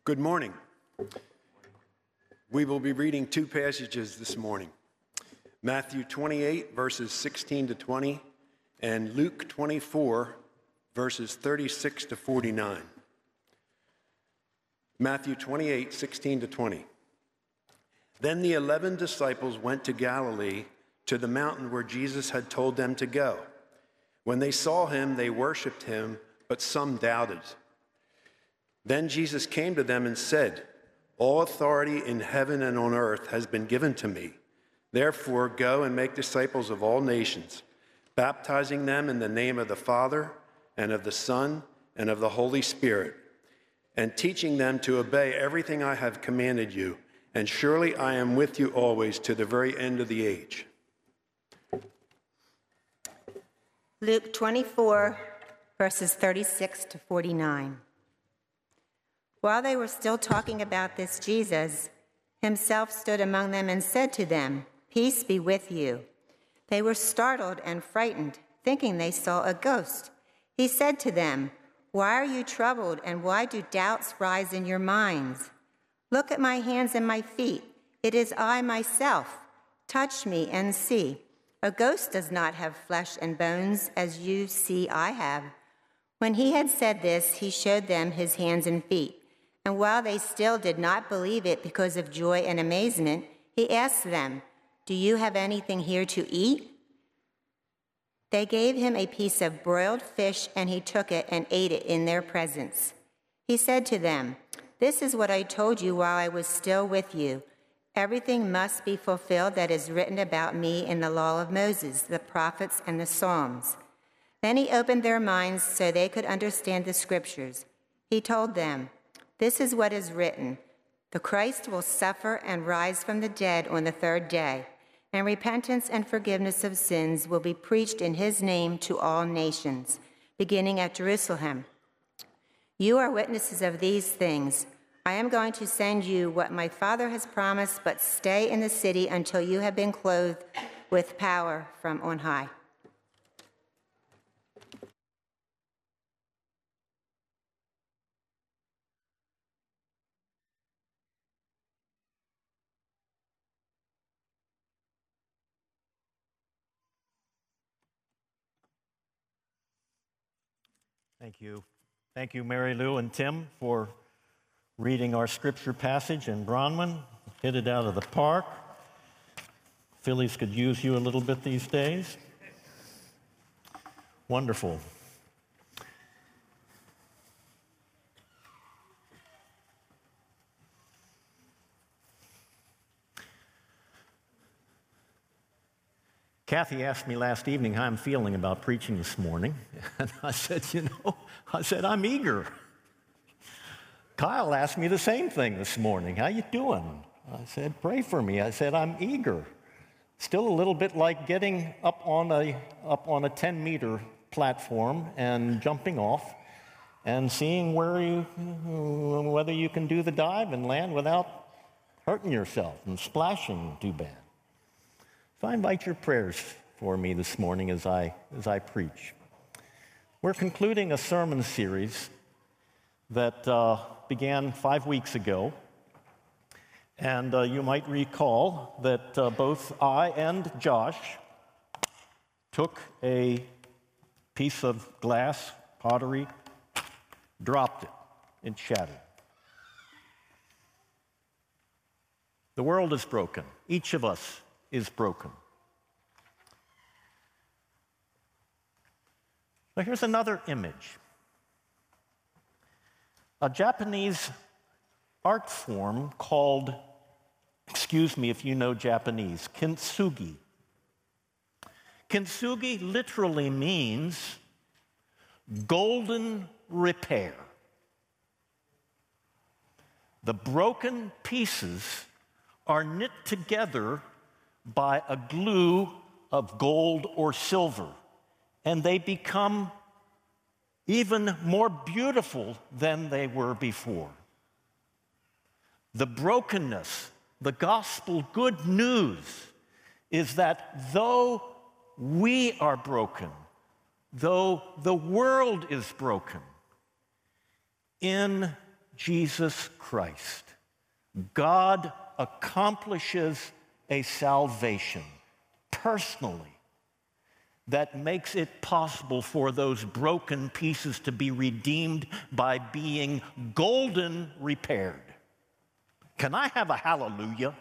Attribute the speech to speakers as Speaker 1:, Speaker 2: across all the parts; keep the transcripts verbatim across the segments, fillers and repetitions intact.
Speaker 1: Good morning. We will be reading two passages this morning. Matthew twenty-eight, verses sixteen to twenty, and Luke twenty-four, verses thirty-six to forty-nine. Matthew twenty-eight, sixteen to twenty. Then the eleven disciples went to Galilee, to the mountain where Jesus had told them to go. When they saw him, they worshipped him, but some doubted. Then Jesus came to them and said, "All authority in heaven and on earth has been given to me. Therefore, go and make disciples of all nations, baptizing them in the name of the Father and of the Son and of the Holy Spirit, and teaching them to obey everything I have commanded you. And surely I am with you always to the very end of the age."
Speaker 2: Luke twenty-four, verses thirty-six to forty-nine. While they were still talking about this, Jesus himself stood among them and said to them, "Peace be with you." They were startled and frightened, thinking they saw a ghost. He said to them, "Why are you troubled, and why do doubts rise in your minds? Look at my hands and my feet. It is I myself. Touch me and see. A ghost does not have flesh and bones, as you see I have." When he had said this, he showed them his hands and feet. And while they still did not believe it because of joy and amazement, he asked them, "Do you have anything here to eat?" They gave him a piece of broiled fish, and he took it and ate it in their presence. He said to them, "This is what I told you while I was still with you. Everything must be fulfilled that is written about me in the law of Moses, the prophets, and the Psalms." Then he opened their minds so they could understand the scriptures. He told them, "This is what is written. The Christ will suffer and rise from the dead on the third day, and repentance and forgiveness of sins will be preached in his name to all nations, beginning at Jerusalem. You are witnesses of these things. I am going to send you what my Father has promised, but stay in the city until you have been clothed with power from on high."
Speaker 3: Thank you. Thank you, Mary Lou and Tim, for reading our scripture passage in Bronwyn. Hit it out of the park. Phillies could use you a little bit these days. Wonderful. Kathy asked me last evening how I'm feeling about preaching this morning, and I said, you know, I said, I'm eager. Kyle asked me the same thing this morning. How you doing? I said, pray for me. I said, I'm eager. Still a little bit like getting up on a up on a ten-meter platform and jumping off and seeing where you, whether you can do the dive and land without hurting yourself and splashing too bad. So I invite your prayers for me this morning as I as I preach. We're concluding a sermon series that uh, began five weeks ago, and uh, you might recall that uh, both I and Josh took a piece of glass, pottery, dropped it, it shattered. The world is broken. Each of us is broken. But here's another image. A Japanese art form called, excuse me if you know Japanese, kintsugi. Kintsugi literally means golden repair. The broken pieces are knit together by a glue of gold or silver, and they become even more beautiful than they were before. The brokenness, the gospel good news, is that though we are broken, though the world is broken, in Jesus Christ, God accomplishes a salvation personally that makes it possible for those broken pieces to be redeemed by being golden repaired. Can I have a hallelujah?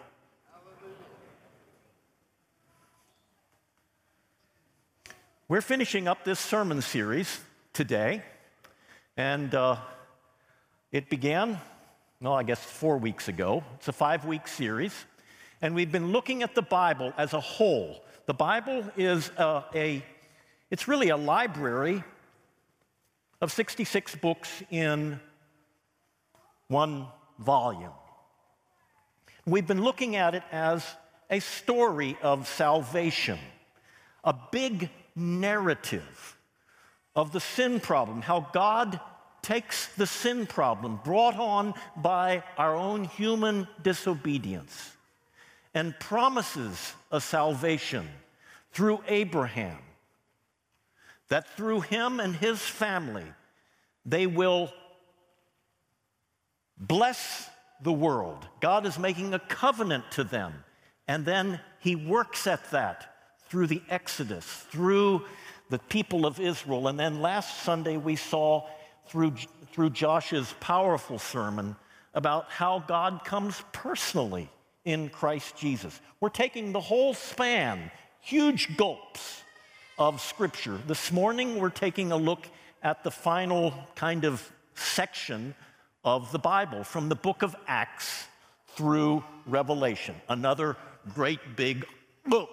Speaker 3: We're finishing up this sermon series today, and uh, it began, well, I guess four weeks ago. It's a five-week series, and we've been looking at the Bible as a whole. The Bible is a, a, it's really a library of sixty-six books in one volume. We've been looking at it as a story of salvation, a big narrative of the sin problem, how God takes the sin problem brought on by our own human disobedience and promises a salvation through Abraham, that through him and his family, they will bless the world. God is making a covenant to them, and then he works at that through the Exodus, through the people of Israel. And then last Sunday we saw through, through Josh's powerful sermon about how God comes personally in Christ Jesus. We're taking the whole span, huge gulps of Scripture. This morning we're taking a look at the final kind of section of the Bible, from the book of Acts through Revelation. Another great big gulp.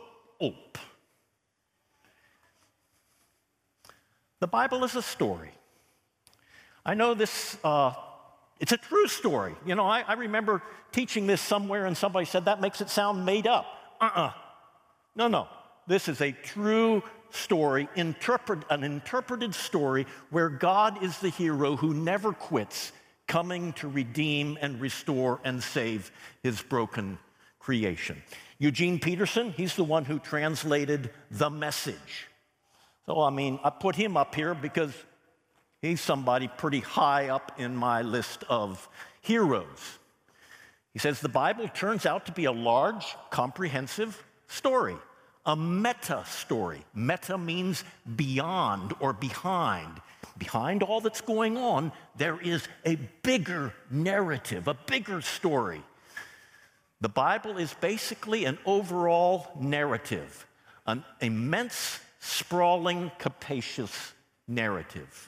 Speaker 3: The Bible is a story. I know this, uh, it's a true story. You know, I, I remember teaching this somewhere and somebody said, that makes it sound made up. Uh-uh. No, no. This is a true story, interpret, an interpreted story where God is the hero who never quits, coming to redeem and restore and save his broken creation. Eugene Peterson, he's the one who translated The Message. So, I mean, I put him up here because he's somebody pretty high up in my list of heroes. He says the Bible turns out to be a large, comprehensive story, a meta story. Meta means beyond or behind. Behind all that's going on, there is a bigger narrative, a bigger story. The Bible is basically an overall narrative, an immense, sprawling, capacious narrative.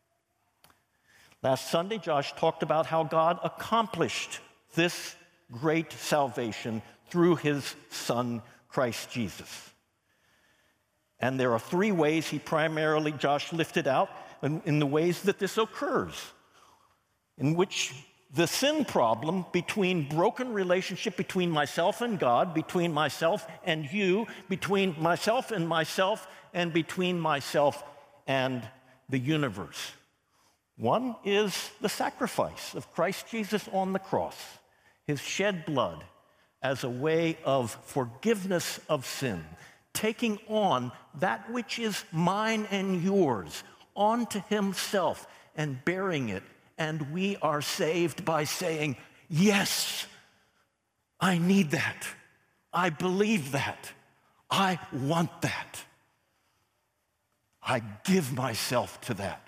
Speaker 3: Last Sunday, Josh talked about how God accomplished this great salvation through his Son, Christ Jesus. And there are three ways he primarily, Josh lifted out, in, in the ways that this occurs, in which the sin problem between broken relationship between myself and God, between myself and you, between myself and myself, and between myself and the universe. One is the sacrifice of Christ Jesus on the cross, his shed blood as a way of forgiveness of sin, taking on that which is mine and yours onto himself and bearing it. And we are saved by saying, yes, I need that. I believe that. I want that. I give myself to that.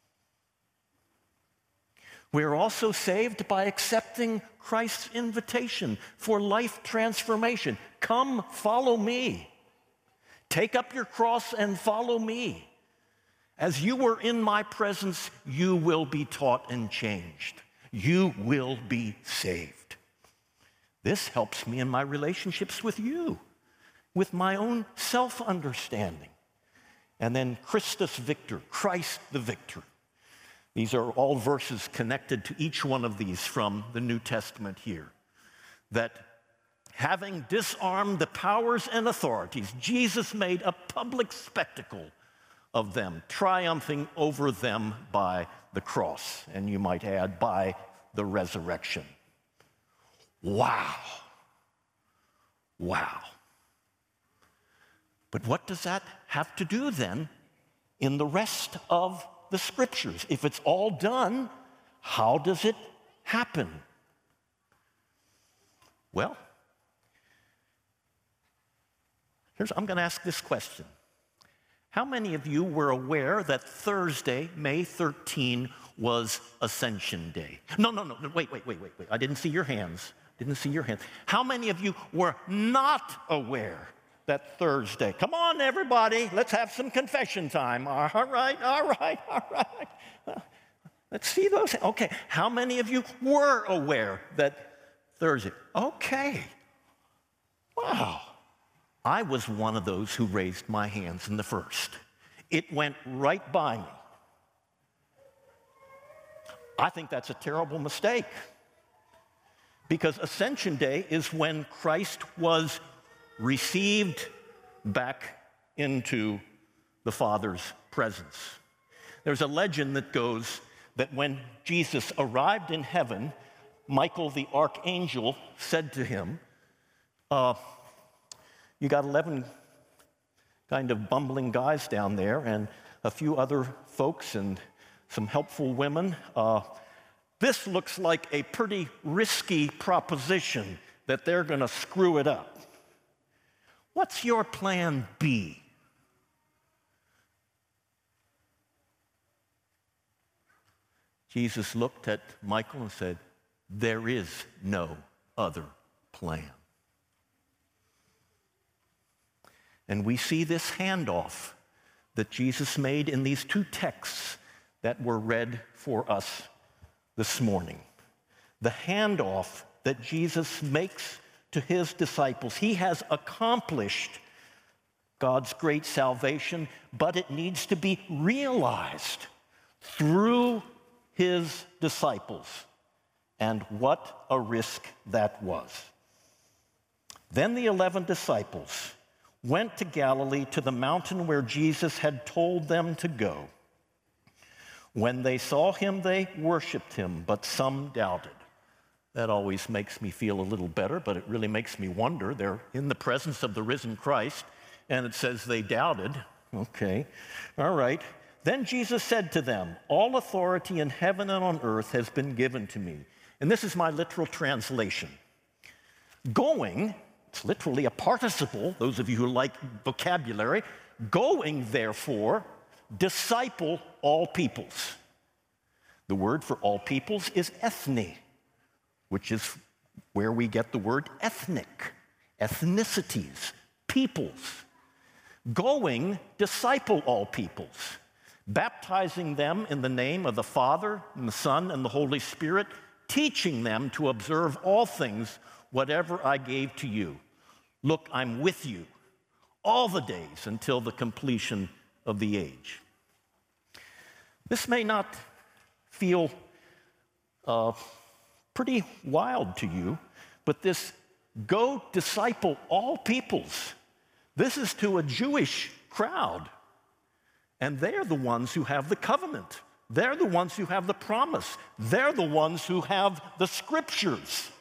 Speaker 3: We're also saved by accepting Christ's invitation for life transformation. Come, follow me. Take up your cross and follow me. As you were in my presence, you will be taught and changed. You will be saved. This helps me in my relationships with you, with my own self-understanding. And then Christus Victor, Christ the victor. These are all verses connected to each one of these from the New Testament here. That having disarmed the powers and authorities, Jesus made a public spectacle of them, triumphing over them by the cross, and you might add, by the resurrection. Wow. Wow. But what does that have to do then in the rest of the Scriptures? If it's all done, how does it happen? Well, here's, I'm going to ask this question. How many of you were aware that Thursday, May thirteenth, was Ascension Day? No, no, no, wait, wait, wait, wait, wait. I didn't see your hands. Didn't see your hands. How many of you were not aware that Thursday? Come on, everybody. Let's have some confession time. All right, all right, all right. Let's see those. Okay, how many of you were aware that Thursday? Okay. Wow. I was one of those who raised my hands in the first. It went right by me. I think that's a terrible mistake, because Ascension Day is when Christ was received back into the Father's presence. There's a legend that goes that when Jesus arrived in heaven, Michael the archangel said to him, uh, you got eleven kind of bumbling guys down there and a few other folks and some helpful women. Uh, this looks like a pretty risky proposition that they're going to screw it up. What's your plan B? Jesus looked at Michael and said, there is no other plan. And we see this handoff that Jesus made in these two texts that were read for us this morning. The handoff that Jesus makes to his disciples. He has accomplished God's great salvation, but it needs to be realized through his disciples. And what a risk that was. Then the eleven disciples went to Galilee, to the mountain where Jesus had told them to go. When they saw him, they worshiped him, but some doubted. That always makes me feel a little better, but it really makes me wonder. They're in the presence of the risen Christ, and it says they doubted. Okay, all right. Then Jesus said to them, all authority in heaven and on earth has been given to me. And this is my literal translation. Going, it's literally a participle, those of you who like vocabulary. Going, therefore, disciple all peoples. The word for all peoples is ethne, which is where we get the word ethnic, ethnicities, peoples. Going, disciple all peoples, baptizing them in the name of the Father and the Son and the Holy Spirit, teaching them to observe all things, whatever I gave to you. Look, I'm with you all the days until the completion of the age. This may not feel uh, pretty wild to you, but this go disciple all peoples, this is to a Jewish crowd. And they're the ones who have the covenant. They're the ones who have the promise. They're the ones who have the scriptures.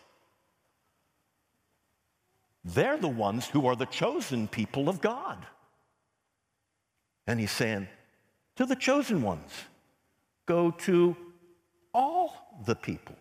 Speaker 3: They're the ones who are the chosen people of God. And he's saying, to the chosen ones, go to all the peoples.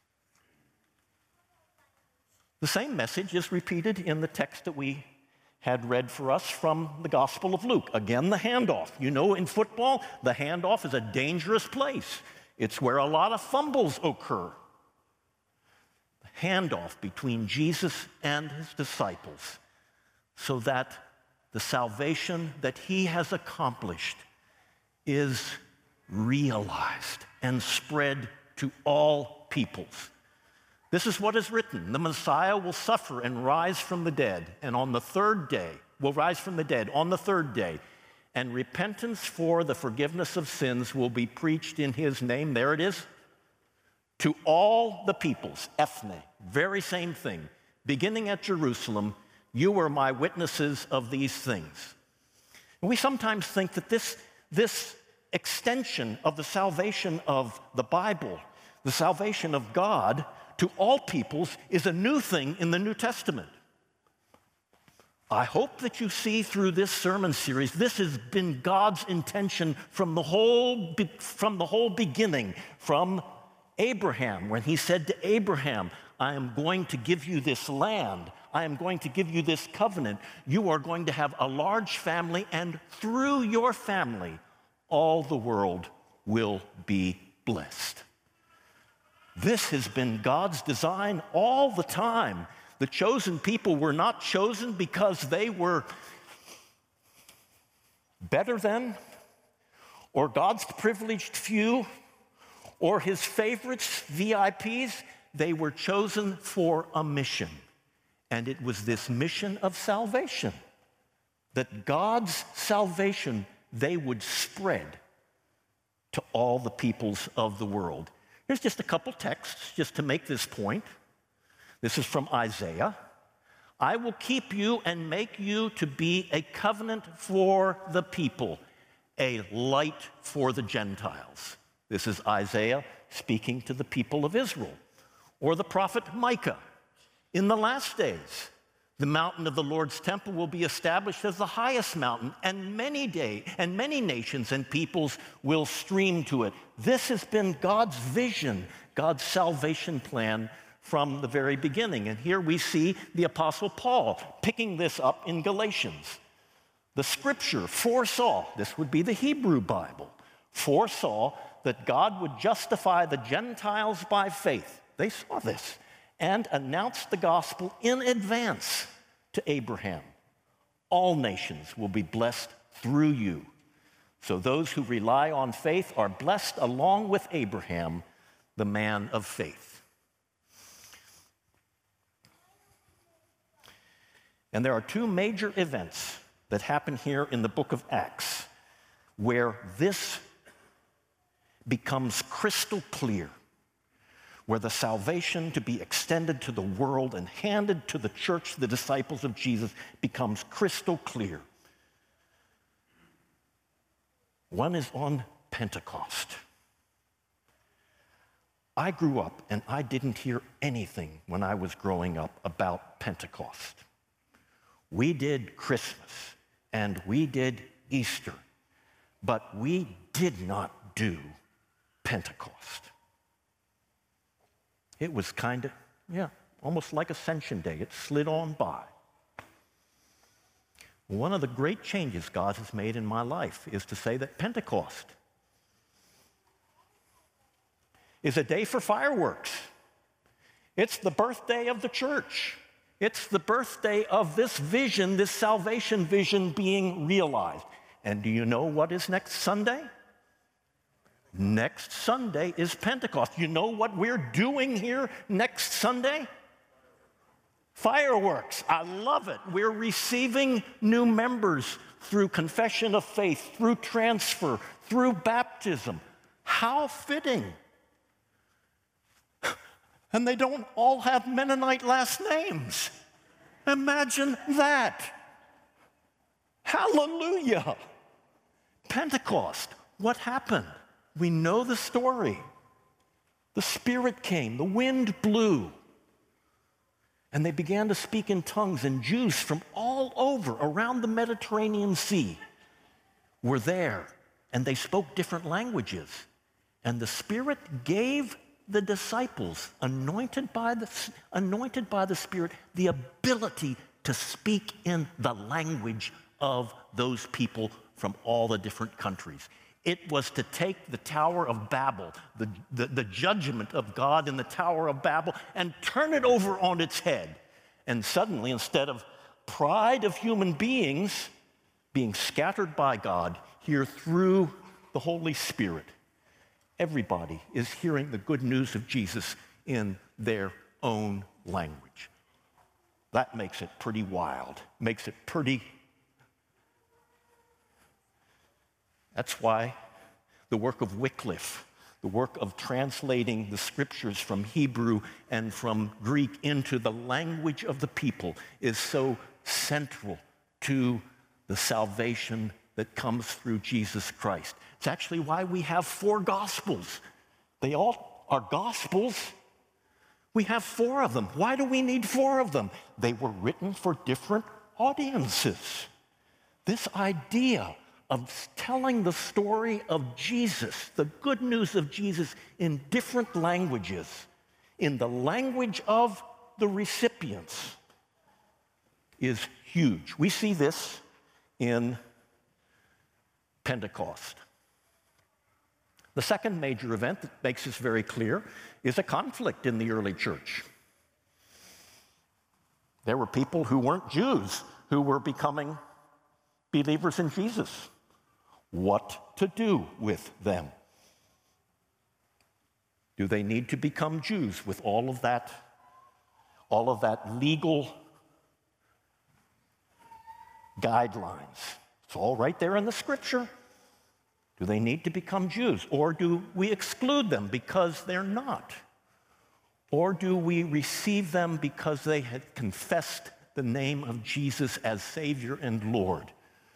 Speaker 3: The same message is repeated in the text that we had read for us from the Gospel of Luke. Again, the handoff. You know, in football, the handoff is a dangerous place. It's where a lot of fumbles occur. The handoff between Jesus and his disciples, so that the salvation that he has accomplished is realized and spread to all peoples. This is what is written. The Messiah will suffer and rise from the dead, and on the third day, will rise from the dead on the third day, and repentance for the forgiveness of sins will be preached in his name. There it is. To all the peoples, ethne, very same thing. Beginning at Jerusalem, you are my witnesses of these things. And we sometimes think that this, this extension of the salvation of the Bible, the salvation of God, to all peoples is a new thing in the New Testament. I hope that you see through this sermon series, this has been God's intention from the whole, from the whole beginning, from Abraham, when he said to Abraham, I am going to give you this land, I am going to give you this covenant, you are going to have a large family, and through your family, all the world will be blessed. This has been God's design all the time. The chosen people were not chosen because they were better than, or God's privileged few, or his favorites, V I Ps. They were chosen for a mission. And it was this mission of salvation, that God's salvation they would spread to all the peoples of the world. Here's just a couple texts just to make this point. This is from Isaiah. I will keep you and make you to be a covenant for the people, a light for the Gentiles. This is Isaiah speaking to the people of Israel. Or the prophet Micah. In the last days, the mountain of the Lord's temple will be established as the highest mountain, and many day and many nations and peoples will stream to it. This has been God's vision, God's salvation plan from the very beginning. And here we see the Apostle Paul picking this up in Galatians. The scripture foresaw, this would be the Hebrew Bible, foresaw that God would justify the Gentiles by faith. They saw this and announced the gospel in advance to Abraham. All nations will be blessed through you. So those who rely on faith are blessed along with Abraham, the man of faith. And there are two major events that happen here in the book of Acts where this becomes crystal clear, where the salvation to be extended to the world and handed to the church, the disciples of Jesus, becomes crystal clear. One is on Pentecost. I grew up and I didn't hear anything when I was growing up about Pentecost. We did Christmas and we did Easter, but we did not do Pentecost. It was kind of, yeah, almost like Ascension Day. It slid on by. One of the great changes God has made in my life is to say that Pentecost is a day for fireworks. It's the birthday of the church. It's the birthday of this vision, this salvation vision being realized. And do you know what is next Sunday? Next Sunday is Pentecost. You know what we're doing here next Sunday? Fireworks. I love it. We're receiving new members through confession of faith, through transfer, through baptism. How fitting. And they don't all have Mennonite last names. Imagine that. Hallelujah. Pentecost. What happened? We know the story. The Spirit came, the wind blew, and they began to speak in tongues, and Jews from all over around the Mediterranean Sea were there, and they spoke different languages. And the Spirit gave the disciples, anointed by the, anointed by the Spirit, the ability to speak in the language of those people from all the different countries. It was to take the Tower of Babel, the, the, the judgment of God in the Tower of Babel, and turn it over on its head. And suddenly, instead of pride of human beings being scattered by God here through the Holy Spirit, everybody is hearing the good news of Jesus in their own language. That makes it pretty wild, makes it pretty. That's why the work of Wycliffe, the work of translating the scriptures from Hebrew and from Greek into the language of the people, is so central to the salvation that comes through Jesus Christ. It's actually why we have four gospels. They all are gospels. We have four of them. Why do we need four of them? They were written for different audiences. This idea of telling the story of Jesus, the good news of Jesus, in different languages, in the language of the recipients, is huge. We see this in Pentecost. The second major event that makes this very clear is a conflict in the early church. There were people who weren't Jews who were becoming believers in Jesus. What to do with them? Do they need to become Jews with all of that, all of that legal guidelines? It's all right there in the scripture. Do they need to become Jews? Or do we exclude them because they're not? Or do we receive them because they had confessed the name of Jesus as Savior and Lord,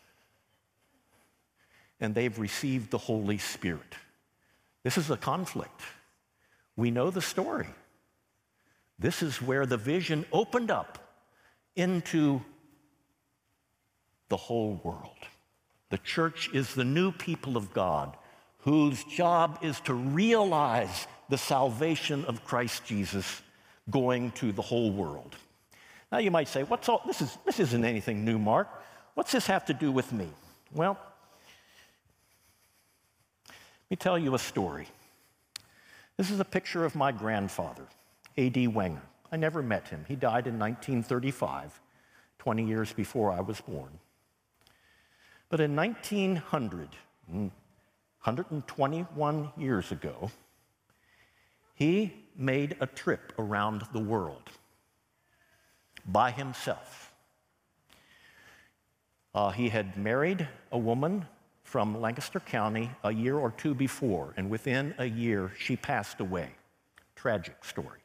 Speaker 3: and they've received the Holy Spirit? This is a conflict. We know the story. This is where the vision opened up into the whole world. The church is the new people of God whose job is to realize the salvation of Christ Jesus going to the whole world. Now you might say, "What's all this is this isn't anything new, Mark. What's this have to do with me?" Well, let me tell you a story. This is a picture of my grandfather, A D Wenger. I never met him. He died in nineteen thirty-five, twenty years before I was born. But in nineteen hundred, one hundred twenty-one years ago, he made a trip around the world by himself. Uh, he had married a woman from Lancaster County a year or two before, and within a year, she passed away. Tragic story.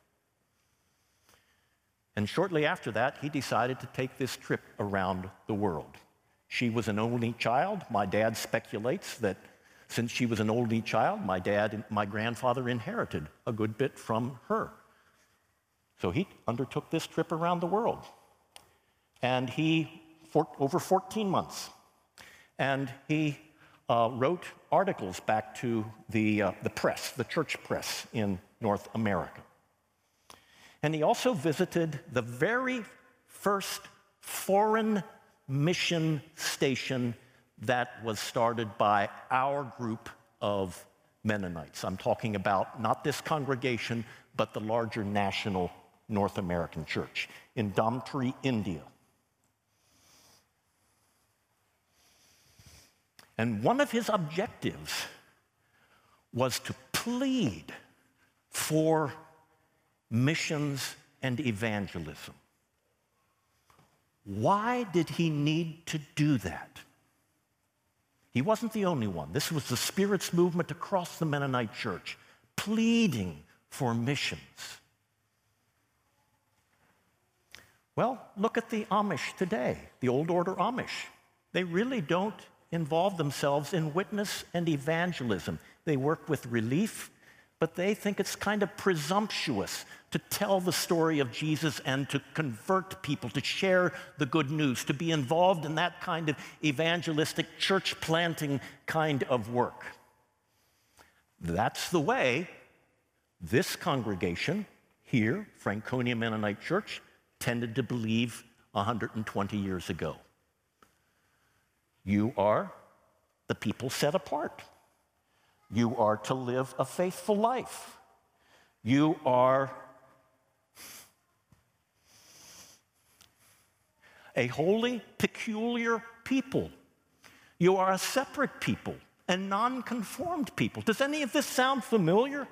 Speaker 3: And shortly after that, he decided to take this trip around the world. She was an only child. My dad speculates that since she was an only child, my dad, my grandfather inherited a good bit from her. So he undertook this trip around the world. And he, for, over fourteen months, and he uh, wrote articles back to the, uh, the press, the church press in North America. And he also visited the very first foreign mission station that was started by our group of Mennonites. I'm talking about not this congregation, but the larger national North American church in Damtri, India. And one of his objectives was to plead for missions and evangelism. Why did he need to do that? He wasn't the only one. This was the Spirit's movement across the Mennonite church, pleading for missions. Well, look at the Amish today, the Old Order Amish. They really don't involve themselves in witness and evangelism. They work with relief, but they think it's kind of presumptuous to tell the story of Jesus and to convert people, to share the good news, to be involved in that kind of evangelistic, church planting kind of work. That's the way this congregation here, Franconia Mennonite Church, tended to believe one hundred twenty years ago. You are the people set apart. You are to live a faithful life. You are a holy, peculiar people. You are a separate people, a non-conformed people. Does any of this sound familiar?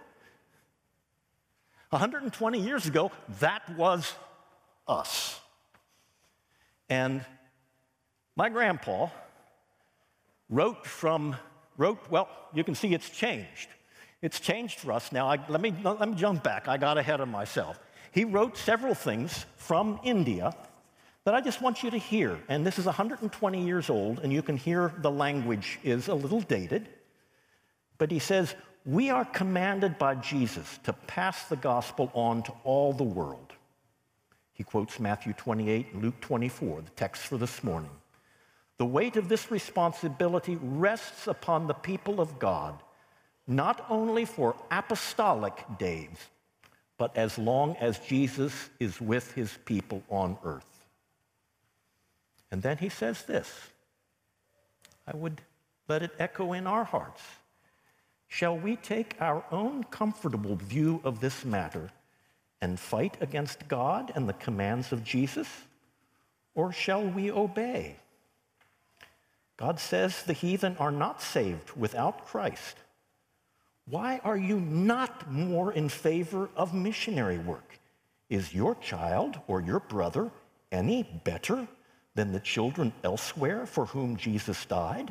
Speaker 3: one hundred twenty years ago, that was us. And my grandpa wrote from Wrote, well, you can see it's changed. It's changed for us now. I, let me let me jump back. I got ahead of myself. He wrote several things from India that I just want you to hear. And this is one hundred twenty years old, and you can hear the language is a little dated. But he says, "We are commanded by Jesus to pass the gospel on to all the world." He quotes Matthew twenty-eight and Luke twenty-four, the text for this morning. The weight of this responsibility rests upon the people of God, not only for apostolic days, but as long as Jesus is with his people on earth. And then he says this, I would let it echo in our hearts. Shall we take our own comfortable view of this matter and fight against God and the commands of Jesus? Or shall we obey? God says the heathen are not saved without Christ. Why are you not more in favor of missionary work? Is your child or your brother any better than the children elsewhere for whom Jesus died?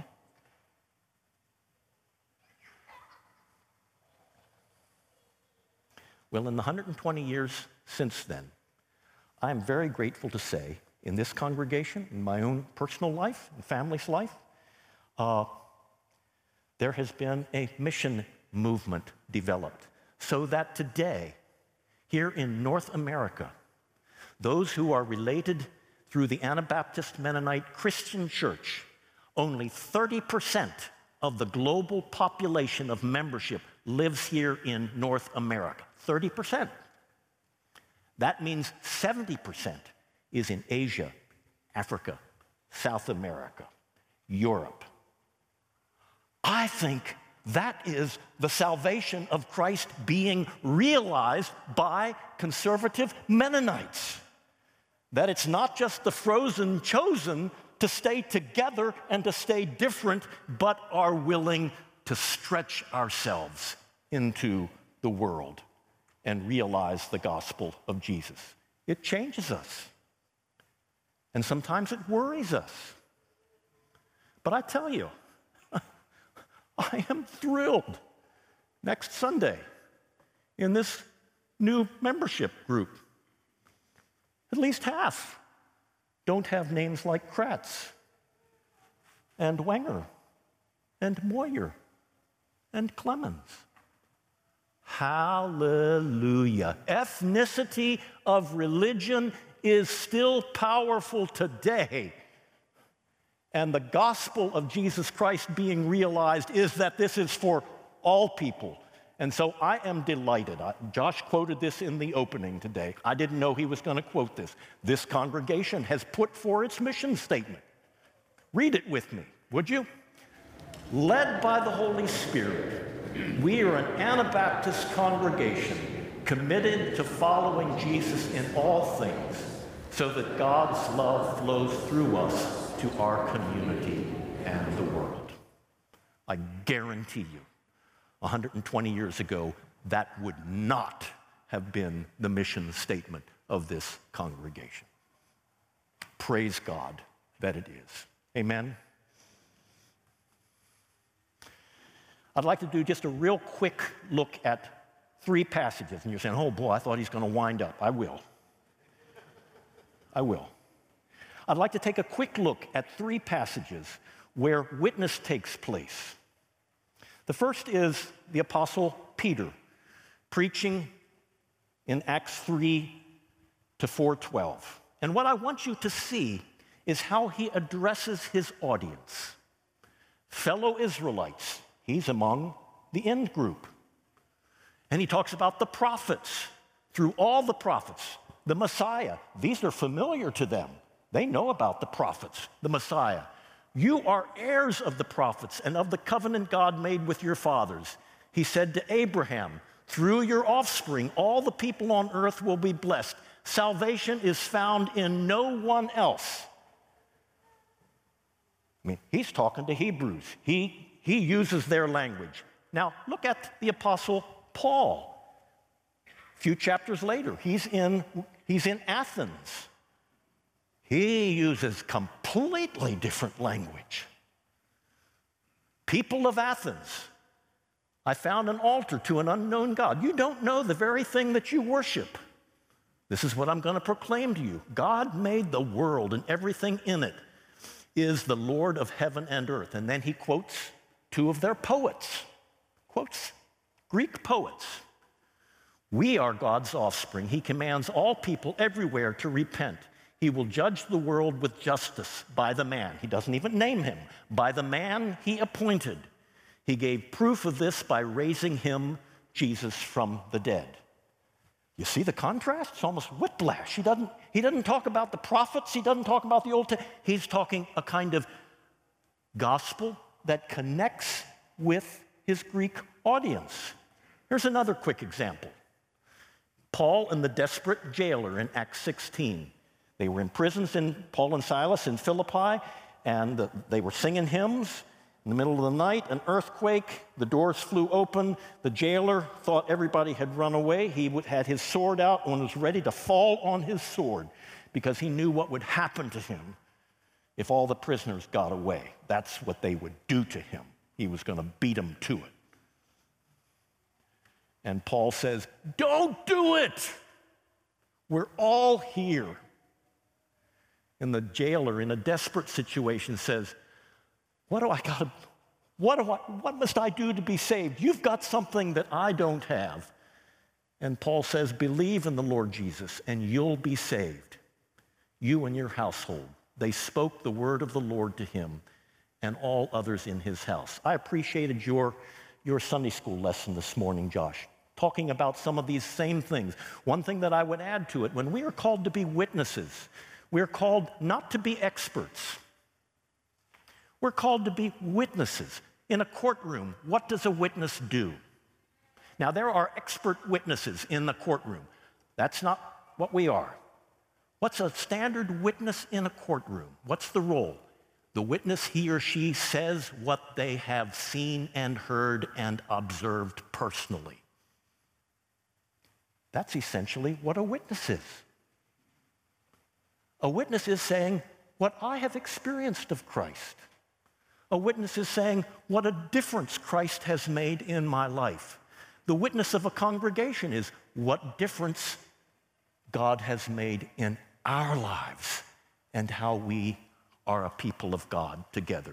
Speaker 3: Well, in the one hundred twenty years since then, I am very grateful to say, in this congregation, in my own personal life, and family's life, uh, there has been a mission movement developed so that today, here in North America, those who are related through the Anabaptist Mennonite Christian Church, only thirty percent of the global population of membership lives here in North America. thirty percent. That means seventy percent is in Asia, Africa, South America, Europe. I think that is the salvation of Christ being realized by conservative Mennonites. That it's not just the frozen chosen to stay together and to stay different, but are willing to stretch ourselves into the world and realize the gospel of Jesus. It changes us. And sometimes it worries us. But I tell you, I am thrilled. Next Sunday, in this new membership group, at least half don't have names like Kratz and Wenger and Moyer and Clemens. Hallelujah. Ethnicity of religion is still powerful today. And the gospel of Jesus Christ being realized is that this is for all people. And so I am delighted. I, Josh quoted this in the opening today. I didn't know he was going to quote this. This congregation has put forth its mission statement. Read it with me, would you? Led by the Holy Spirit, we are an Anabaptist congregation committed to following Jesus in all things so that God's love flows through us to our community and the world. I guarantee you, one hundred twenty years ago, that would not have been the mission statement of this congregation. Praise God that it is. Amen. I'd like to do just a real quick look at three passages. And you're saying, oh boy, I thought he's going to wind up. I will. I will. I'd like to take a quick look at three passages where witness takes place. The first is the Apostle Peter preaching in Acts three to four twelve. And what I want you to see is how he addresses his audience. Fellow Israelites, he's among the end group. And he talks about the prophets, through all the prophets, the Messiah. These are familiar to them. They know about the prophets, the Messiah. You are heirs of the prophets and of the covenant God made with your fathers. He said to Abraham, through your offspring, all the people on earth will be blessed. Salvation is found in no one else. I mean, he's talking to Hebrews. He, he uses their language. Now, look at the Apostle Paul. A few chapters later, he's in, he's in Athens. He uses completely different language. People of Athens, I found an altar to an unknown God. You don't know the very thing that you worship. This is what I'm going to proclaim to you. God made the world, and everything in it is the Lord of heaven and earth. And then he quotes two of their poets, quotes Greek poets. We are God's offspring. He commands all people everywhere to repent. He will judge the world with justice by the man. He doesn't even name him. By the man he appointed. He gave proof of this by raising him, Jesus, from the dead. You see the contrast? It's almost whiplash. He doesn't, he doesn't talk about the prophets. He doesn't talk about the Old Testament. He's talking a kind of gospel that connects with his Greek audience. Here's another quick example. Paul and the desperate jailer in Acts sixteen. They were in prisons, in Paul and Silas in Philippi, and the, they were singing hymns. In the middle of the night, an earthquake, the doors flew open. The jailer thought everybody had run away. He would, had his sword out and was ready to fall on his sword because he knew what would happen to him if all the prisoners got away. That's what they would do to him. He was going to beat them to it. And Paul says, "Don't do it. We're all here." And the jailer, in a desperate situation, says, What do I got to, what do I, what must I do to be saved? You've got something that I don't have. And Paul says, believe in the Lord Jesus and you'll be saved, you and your household. They spoke the word of the Lord to him and all others in his house. I appreciated your, your Sunday school lesson this morning, Josh, talking about some of these same things. One thing that I would add to it, when we are called to be witnesses, we're called not to be experts. We're called to be witnesses. In a courtroom, what does a witness do? Now, there are expert witnesses in the courtroom. That's not what we are. What's a standard witness in a courtroom? What's the role? The witness, he or she, says what they have seen and heard and observed personally. That's essentially what a witness is. A witness is saying what I have experienced of Christ. A witness is saying what a difference Christ has made in my life. The witness of a congregation is what difference God has made in our lives and how we are a people of God together.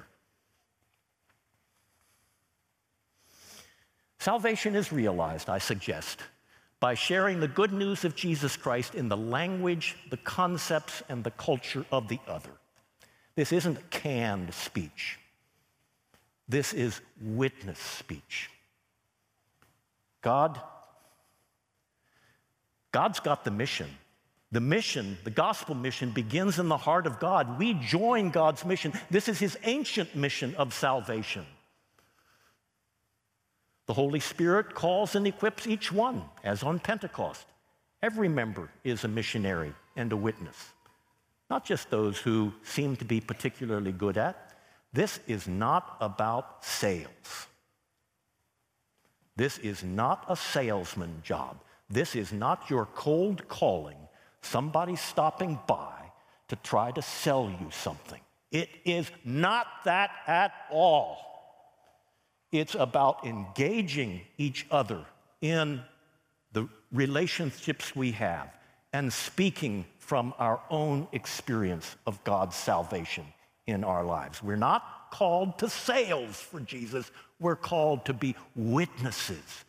Speaker 3: Salvation is realized, I suggest, by sharing the good news of Jesus Christ in the language, the concepts, and the culture of the other. This isn't canned speech. This is witness speech. God, God's got the mission. The mission, the gospel mission, begins in the heart of God. We join God's mission. This is his ancient mission of salvation. The Holy Spirit calls and equips each one, as on Pentecost. Every member is a missionary and a witness, not just those who seem to be particularly good at. This is not about sales. This is not a salesman job. This is not your cold calling, somebody stopping by to try to sell you something. It is not that at all. It's about engaging each other in the relationships we have and speaking from our own experience of God's salvation in our lives. We're not called to sales for Jesus. We're called to be witnesses.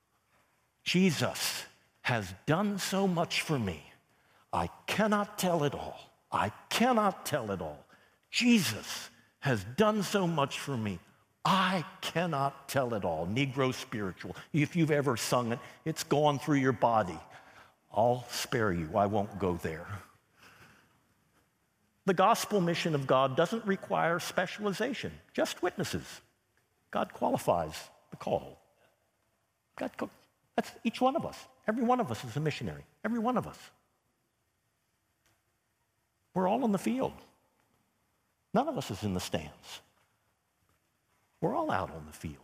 Speaker 3: Jesus has done so much for me. I cannot tell it all. I cannot tell it all. Jesus has done so much for me. I cannot tell it all. Negro spiritual. If you've ever sung it, it's gone through your body. I'll spare you. I won't go there. The gospel mission of God doesn't require specialization, just witnesses. God qualifies the call. God, that's each one of us. Every one of us is a missionary. Every one of us. We're all in the field. None of us is in the stands. We're all out on the field.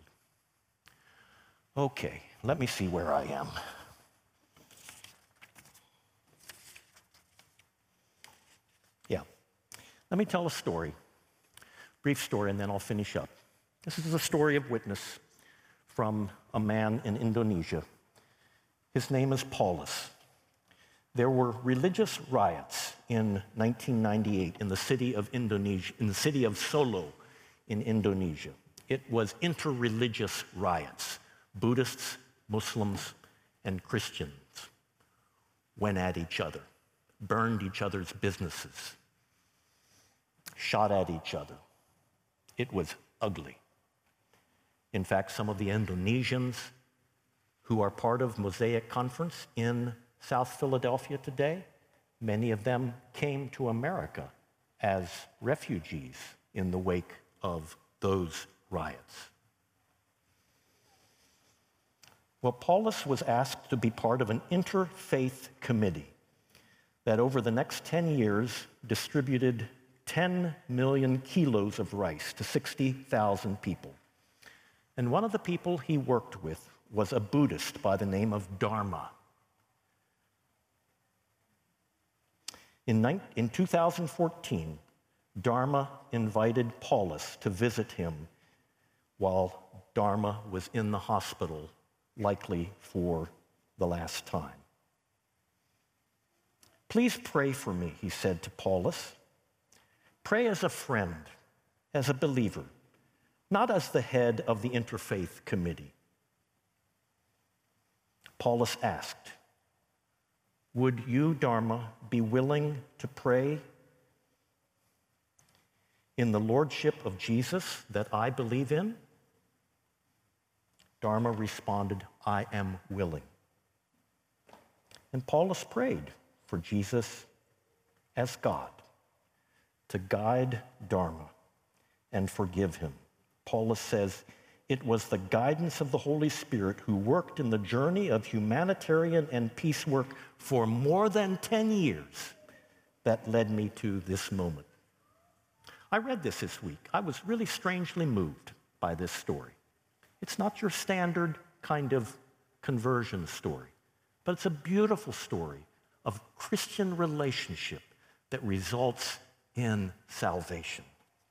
Speaker 3: Okay, let me see where I am. Yeah. Let me tell a story, brief story, and then I'll finish up. This is a story of witness from a man in Indonesia. His name is Paulus. There were religious riots in nineteen ninety-eight in the city of Indonesia, in the city of Solo in Indonesia. It was interreligious riots. Buddhists, Muslims, and Christians went at each other. burned each other's businesses, shot at each other. It was ugly. In fact, some of the Indonesians who are part of Mosaic Conference in South Philadelphia today, many of them came to America as refugees in the wake of those riots. Well, Paulus was asked to be part of an interfaith committee that over the next ten years distributed ten million kilos of rice to sixty thousand people. And one of the people he worked with was a Buddhist by the name of Dharma. In, in two thousand fourteen, Dharma invited Paulus to visit him while Dharma was in the hospital, likely for the last time. "Please pray for me," he said to Paulus. "Pray as a friend, as a believer, not as the head of the interfaith committee." Paulus asked, "Would you, Dharma, be willing to pray in the lordship of Jesus that I believe in?" Dharma responded, "I am willing." And Paulus prayed for Jesus as God to guide Dharma and forgive him. Paulus says, "It was the guidance of the Holy Spirit who worked in the journey of humanitarian and peace work for more than ten years that led me to this moment." I read this this week. I was really strangely moved by this story. It's not your standard kind of conversion story, but it's a beautiful story of Christian relationship that results in salvation.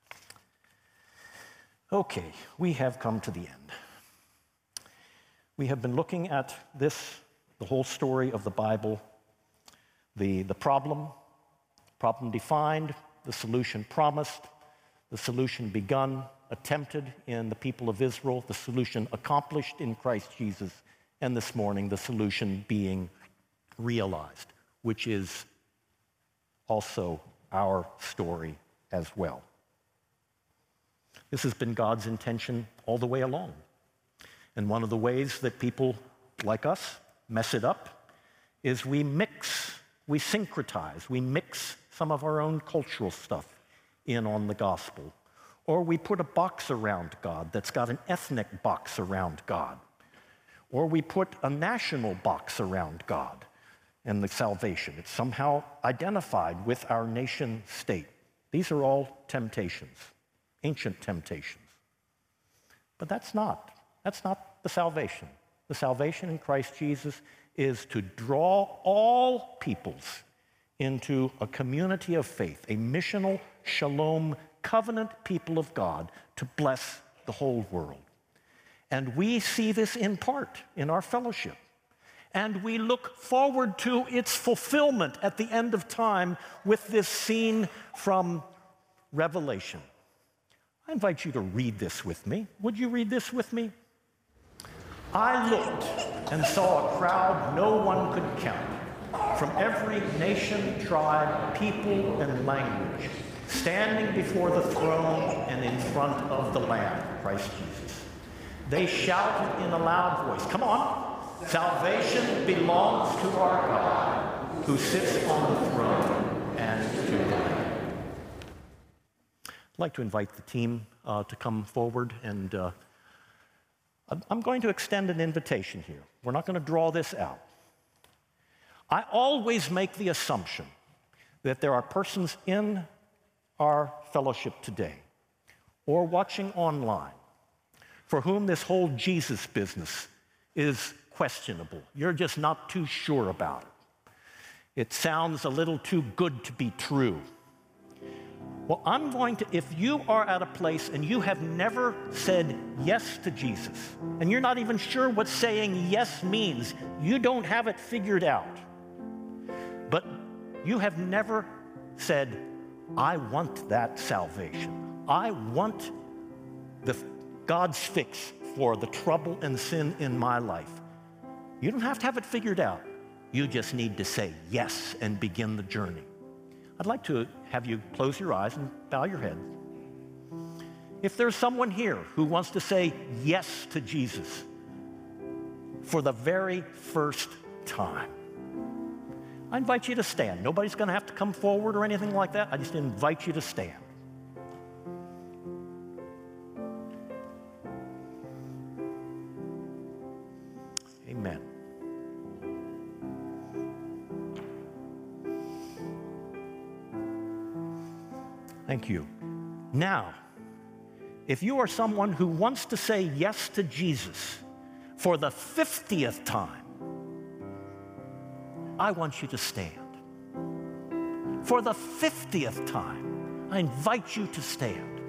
Speaker 3: Okay, we have come to the end. We have been looking at this, the whole story of the Bible, the, the problem, problem defined, the solution promised, the solution begun, attempted in the people of Israel, the solution accomplished in Christ Jesus, and this morning, the solution being realized, which is also our story as well. This has been God's intention all the way along. And one of the ways that people like us mess it up is we mix, we syncretize, we mix some of our own cultural stuff in on the gospel. Or we put a box around God that's got an ethnic box around God. Or we put a national box around God and the salvation. It's somehow identified with our nation state. These are all temptations, ancient temptations. But that's not, that's not the salvation. The salvation in Christ Jesus is to draw all peoples into a community of faith, a missional shalom covenant people of God to bless the whole world. And we see this in part in our fellowship. And we look forward to its fulfillment at the end of time with this scene from Revelation. I invite you to read this with me. Would you read this with me? "I looked and saw a crowd no one could count, from every nation, tribe, people, and language, standing before the throne and in front of the Lamb," Christ Jesus. "They shouted in a loud voice," come on, "Salvation belongs to our God, who sits on the throne and to the Lamb." I'd like to invite the team uh, to come forward, and uh, I'm going to extend an invitation here. We're not going to draw this out. I always make the assumption that there are persons in our fellowship today or watching online for whom this whole Jesus business is questionable. You're just not too sure about it. It sounds a little too good to be true. Well, I'm going to, if you are at a place and you have never said yes to Jesus, and you're not even sure what saying yes means, you don't have it figured out, but you have never said, "I want that salvation. I want the God's fix for the trouble and sin in my life." You don't have to have it figured out. You just need to say yes and begin the journey. I'd like to have you close your eyes and bow your head. If there's someone here who wants to say yes to Jesus for the very first time, I invite you to stand. Nobody's going to have to come forward or anything like that. I just invite you to stand. Amen. Thank you. Now, if you are someone who wants to say yes to Jesus for the fiftieth time, I want you to stand. For the fiftieth time, I invite you to stand.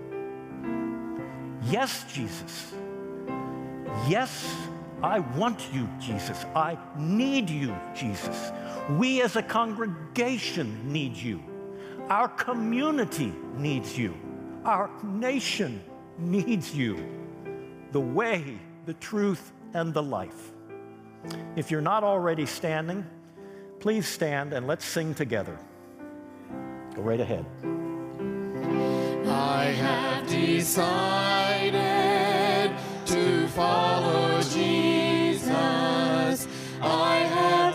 Speaker 3: Yes, Jesus. Yes, I want you, Jesus. I need you, Jesus. We as a congregation need you. Our community needs you. Our nation needs you. The way, the truth, and the life. If you're not already standing, please stand and let's sing together. Go right ahead.
Speaker 4: I have decided to follow Jesus. I have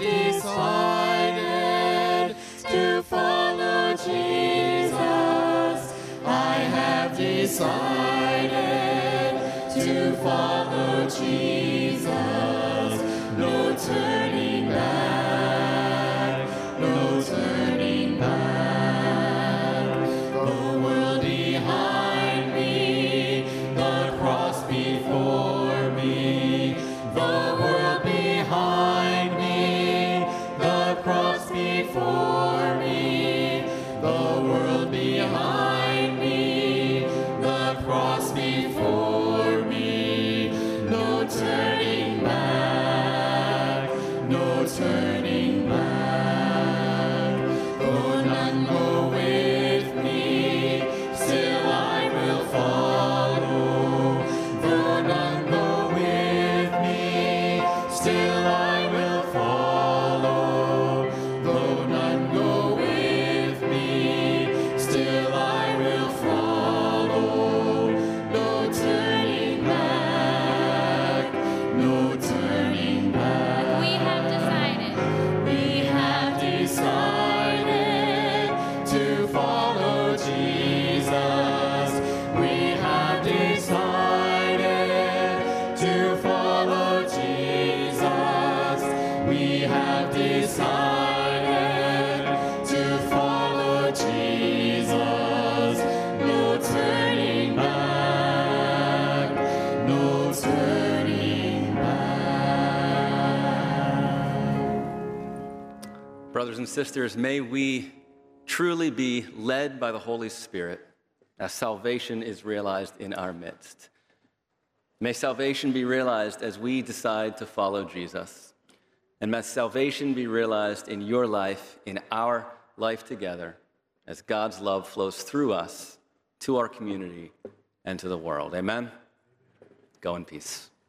Speaker 4: decided to follow Jesus. I have decided to follow Jesus. No turning back, no turning back. The world behind me, the cross before me. The world behind me, the cross before me. The world behind me, the cross before me. No turning back, no turning back. Though none go with me, still I will follow. Though none go with me, still I will follow. Though none go with me, still I will follow. No turning back, no turning back.
Speaker 5: We have decided.
Speaker 4: We have decided to follow Jesus. We have decided to follow Jesus. We have decided to follow Jesus. No turning back, no turning back.
Speaker 6: Brothers and sisters, may we truly be led by the Holy Spirit as salvation is realized in our midst. May salvation be realized as we decide to follow Jesus. And may salvation be realized in your life, in our life together, as God's love flows through us to our community and to the world. Amen? Go in peace.